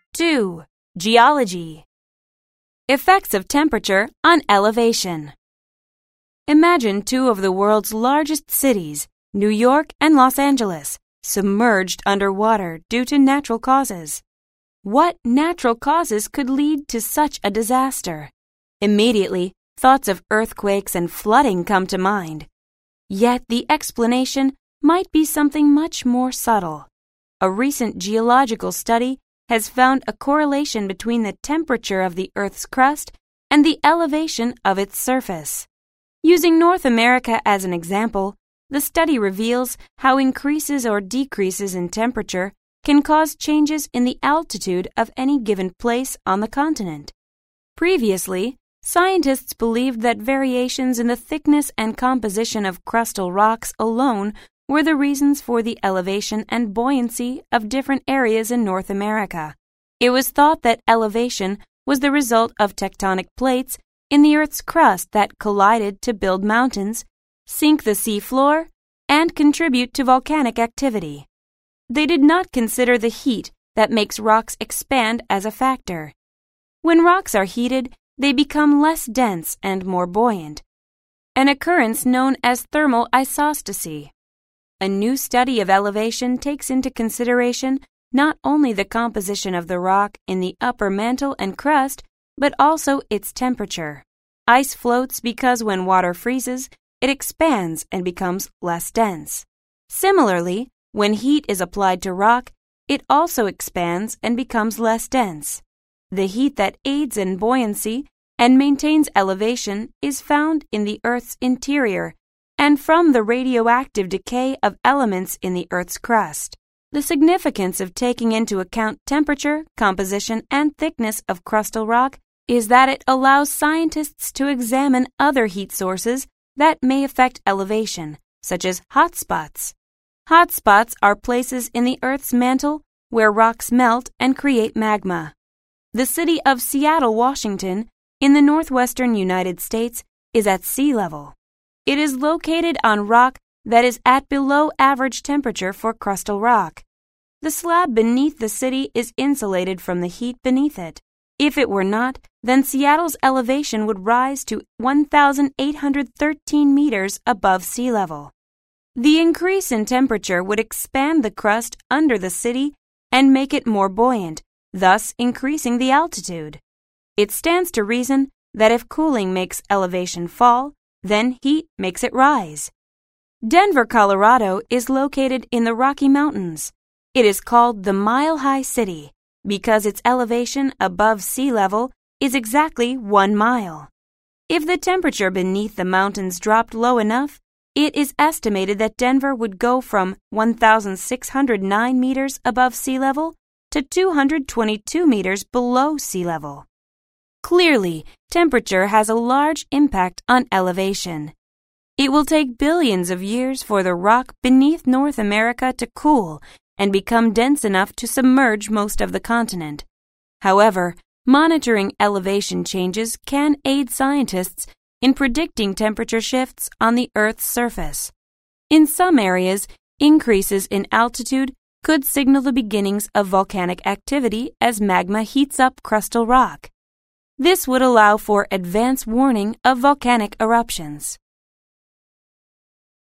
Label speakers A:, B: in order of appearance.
A: 2. Geology. Effects of temperature on elevation. Imagine two of the world's largest cities, New York and Los Angeles, submerged underwater due to natural causes. What natural causes could lead to such a disaster? Immediately, thoughts of earthquakes and flooding come to mind. Yet the explanation might be something much more subtle. A recent geological study has found a correlation between the temperature of the Earth's crust and the elevation of its surface. Using North America as an example, the study reveals how increases or decreases in temperature can cause changes in the altitude of any given place on the continent. Previously, scientists believed that variations in the thickness and composition of crustal rocks alone were the reasons for the elevation and buoyancy of different areas in North America. It was thought that elevation was the result of tectonic plates in the Earth's crust that collided to build mountains, sink the sea floor, and contribute to volcanic activity. They did not consider the heat that makes rocks expand as a factor. When rocks are heated, they become less dense and more buoyant, an occurrence known as thermal isostasy. A new study of elevation takes into consideration not only the composition of the rock in the upper mantle and crust, but also its temperature. Ice floats because when water freezes, it expands and becomes less dense. Similarly, when heat is applied to rock, it also expands and becomes less dense. The heat that aids in buoyancy and maintains elevation is found in the Earth's interior and from the radioactive decay of elements in the Earth's crust. The significance of taking into account temperature, composition, and thickness of crustal rock is that it allows scientists to examine other heat sources that may affect elevation, such as hotspots. Hotspots are places in the Earth's mantle where rocks melt and create magma. The city of Seattle, Washington, in the northwestern United States, is at sea level. It is located on rock that is at below average temperature for crustal rock. The slab beneath the city is insulated from the heat beneath it. If it were not, then Seattle's elevation would rise to 1,813 meters above sea level. The increase in temperature would expand the crust under the city and make it more buoyant, thus increasing the altitude. It stands to reason that if cooling makes elevation fall, then heat makes it rise. Denver, Colorado is located in the Rocky Mountains. It is called the Mile High City because its elevation above sea level is exactly 1 mile. If the temperature beneath the mountains dropped low enough, it is estimated that Denver would go from 1,609 meters above sea level to 222 meters below sea level. Clearly, temperature has a large impact on elevation. It will take billions of years for the rock beneath North America to cool and become dense enough to submerge most of the continent. However, monitoring elevation changes can aid scientists in predicting temperature shifts on the Earth's surface. In some areas, increases in altitude could signal the beginnings of volcanic activity as magma heats up crustal rock. This would allow for advance warning of volcanic eruptions.